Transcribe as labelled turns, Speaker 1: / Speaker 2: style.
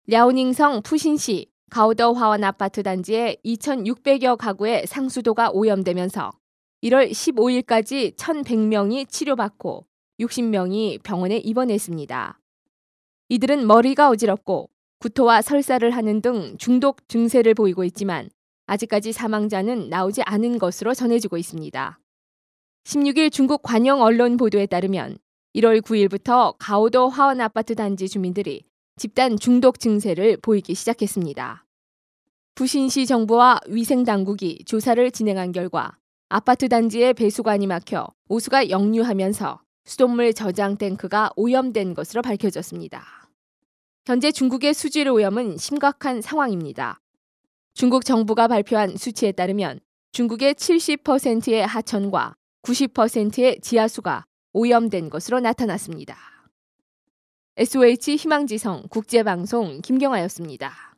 Speaker 1: 랴오닝성 푸신시 가오더 화원 아파트 단지의 2,600여 가구의 상수도가 오염되면서 1월 15일까지 1,100명이 치료받고 60명이 병원에 입원했습니다. 이들은 머리가 어지럽고 구토와 설사를 하는 등 중독 증세를 보이고 있지만 아직까지 사망자는 나오지 않은 것으로 전해지고 있습니다. 16일 중국 관영 언론 보도에 따르면 1월 9일부터 가오더 화원 아파트 단지 주민들이 집단 중독 증세를 보이기 시작했습니다. 부신시 정부와 위생당국이 조사를 진행한 결과 아파트 단지의 배수관이 막혀 오수가 역류하면서 수돗물 저장 탱크가 오염된 것으로 밝혀졌습니다. 현재 중국의 수질 오염은 심각한 상황입니다. 중국 정부가 발표한 수치에 따르면 중국의 70%의 하천과 90%의 지하수가 오염된 것으로 나타났습니다. SOH 희망지성 국제방송 김경아였습니다.